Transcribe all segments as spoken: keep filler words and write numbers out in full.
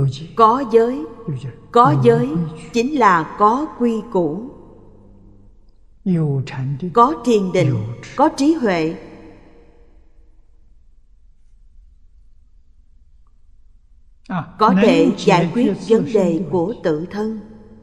Có giới. Có giới chính là có quy củ. Có thiền định, có trí huệ. Có thể giải quyết vấn đề của tự thân.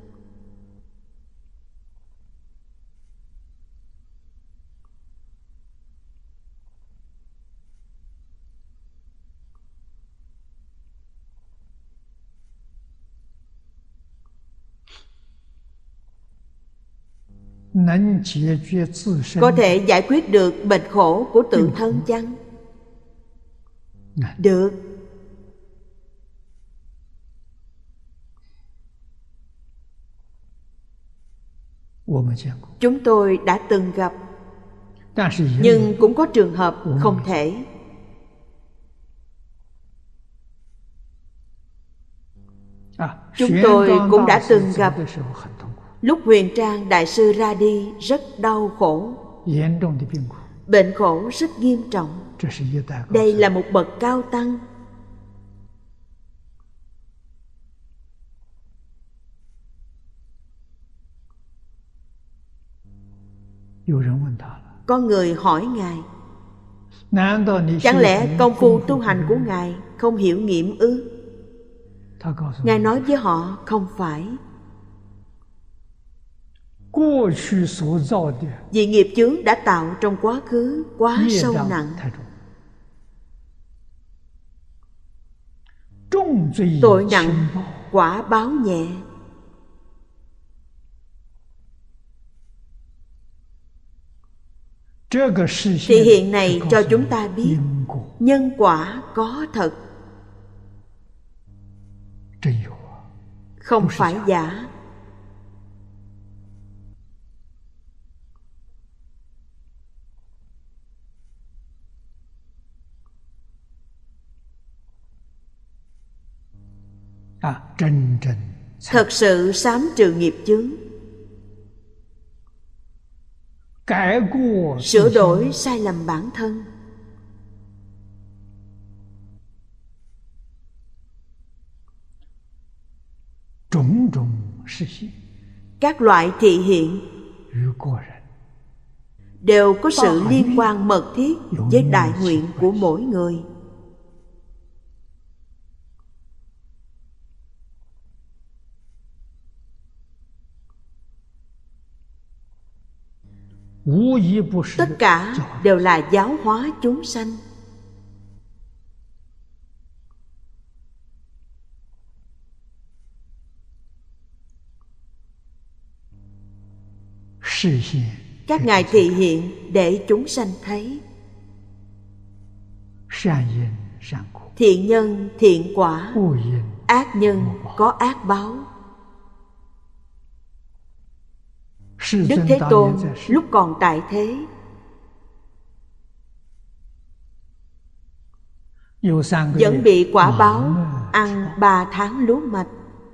Có thể giải quyết được bệnh khổ của tự thân chăng? Được. Chúng tôi đã từng gặp. Nhưng cũng có trường hợp không thể. Chúng tôi cũng đã từng gặp. Lúc Huyền Trang Đại sư ra đi rất đau khổ. Bệnh khổ rất nghiêm trọng. Đây là một bậc cao tăng. Có người hỏi Ngài: chẳng lẽ công phu tu hành của Ngài không hiểu nghiệm ư? Ngài nói với họ: không phải. Vì nghiệp chướng đã tạo trong quá khứ quá sâu nặng. Tội nặng, quả báo nhẹ. Thì hiện này cho chúng ta biết nhân quả có thật, không phải giả. Thật sự sám trừ nghiệp chướng, sửa đổi sai lầm bản thân. Các loại thị hiện đều có sự liên quan mật thiết với đại nguyện của mỗi người. Tất cả đều là giáo hóa chúng sanh. Các ngài thị hiện để chúng sanh thấy thiện nhân thiện quả, ác nhân có ác báo. Đức Thế Tôn lúc còn tại thế, vẫn bị quả báo ăn ba tháng lúa mạch.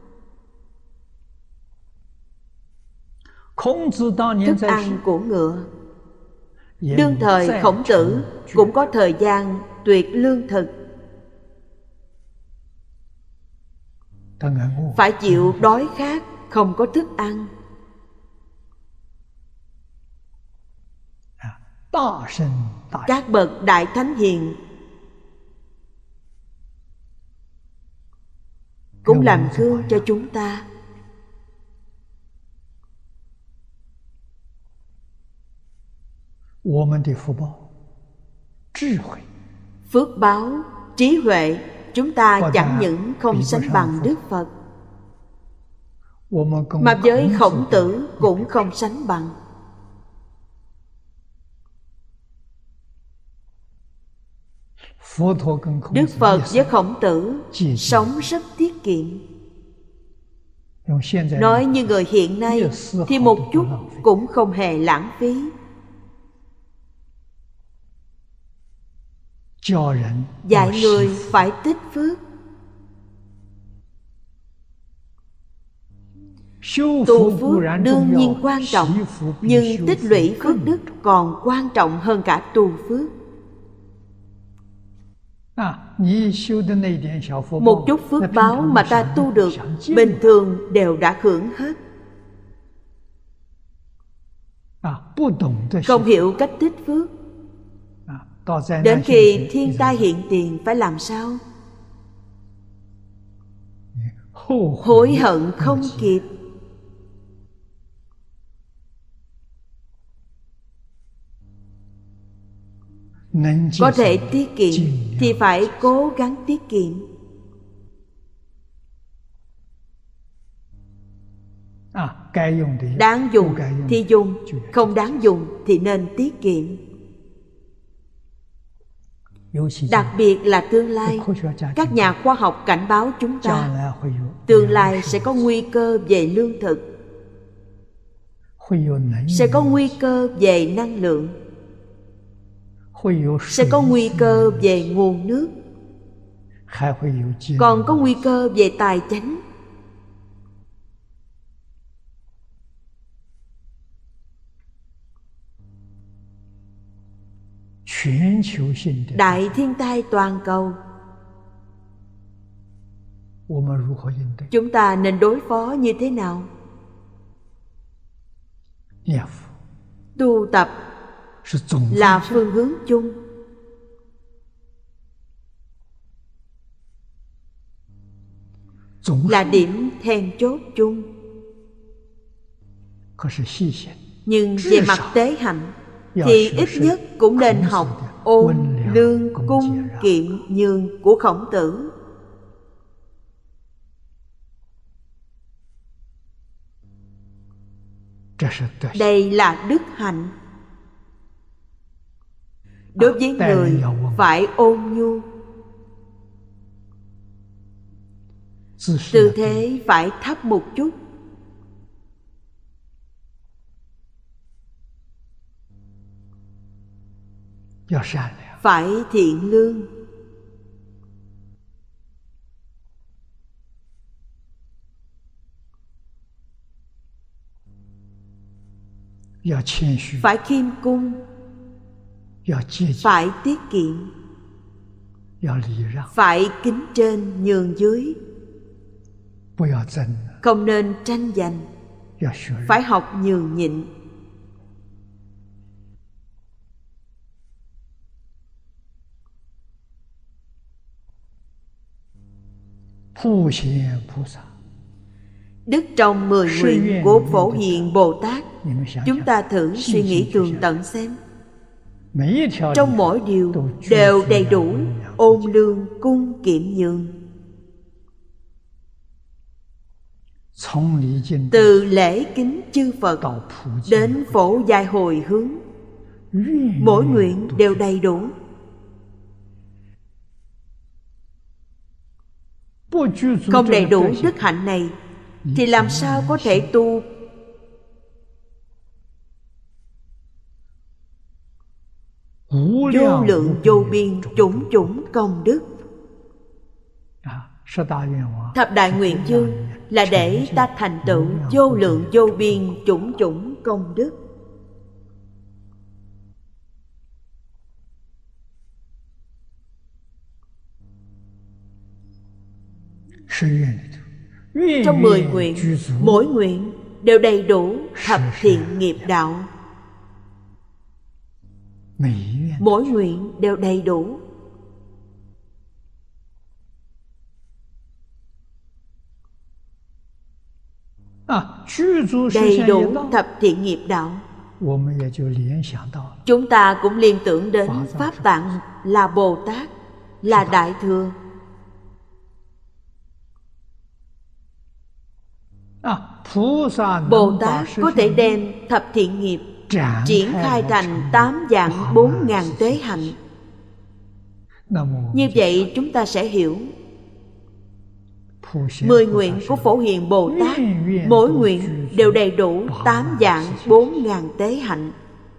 Thức ăn của ngựa. Đương thời Khổng Tử cũng có thời gian tuyệt lương thực, phải chịu đói khát, không có thức ăn. Các bậc đại thánh hiền cũng làm gương cho chúng ta. Phước báo, trí huệ chúng ta chẳng những không sánh bằng Đức Phật, mà với Khổng Tử cũng không sánh bằng. Đức Phật với Khổng Tử sống rất tiết kiệm. Nói như người hiện nay thì một chút cũng không hề lãng phí. Dạy người phải tích phước. Tu phước đương nhiên quan trọng, nhưng tích lũy phước đức còn quan trọng hơn cả tu phước. Một chút phước báo mà ta tu được bình thường đều đã hưởng hết. Không hiểu cách tích phước, đến khi thiên tai hiện tiền phải làm sao? Hối hận không kịp. Có thể tiết kiệm thì phải cố gắng tiết kiệm. Đáng dùng thì dùng, không đáng dùng thì nên tiết kiệm. Đặc biệt là tương lai, các nhà khoa học cảnh báo chúng ta tương lai sẽ có nguy cơ về lương thực, sẽ có nguy cơ về năng lượng, sẽ có nguy cơ về nguồn nước, còn có nguy cơ về tài chánh. Đại thiên tai toàn cầu, chúng ta nên đối phó như thế nào? Tu tập là phương hướng chung. Là điểm then chốt chung. Nhưng về mặt tế hạnh thì ít nhất cũng nên học ôn lương cung kiệm nhường của Khổng Tử. Đây là đức hạnh. Đối với người phải ôn nhu, tư thế phải thấp một chút, phải thiện lương, phải khiêm cung, phải tiết kiệm, phải kính trên nhường dưới, không nên tranh giành, phải học nhường nhịn. Đức trong mười nguyện của Phổ Hiền Bồ Tát, chúng ta thử suy nghĩ tường tận xem. Trong mỗi điều đều đầy đủ ôn lương cung kiệm nhường. Từ lễ kính chư Phật đến phổ dài hồi hướng, mỗi nguyện đều đầy đủ. Không đầy đủ đức hạnh này thì làm sao có thể tu vô lượng vô biên chủng chủng công đức. Thập đại nguyện chương là để ta thành tựu vô lượng vô biên chủng chủng công đức. Trong mười nguyện, mỗi nguyện đều đầy đủ thập thiện nghiệp đạo. Mỗi nguyện đều đầy đủ. Đầy đủ thập thiện nghiệp đạo, chúng ta cũng liên tưởng đến Pháp Tạng là Bồ Tát, là Đại Thừa. Bồ Tát có thể đem thập thiện nghiệp triển khai thành tám vạn bốn ngàn tế hạnh. Như vậy chúng ta sẽ hiểu mười nguyện của Phổ Hiền Bồ Tát, mỗi nguyện đều đầy đủ tám vạn bốn ngàn tế hạnh.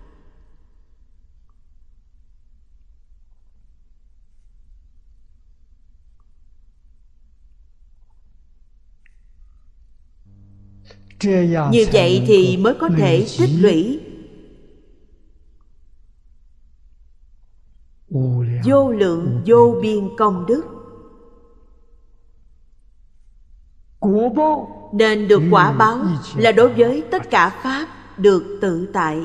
Như vậy thì mới có thể tích lũy vô lượng vô biên công đức, nên được quả báo là đối với tất cả pháp được tự tại.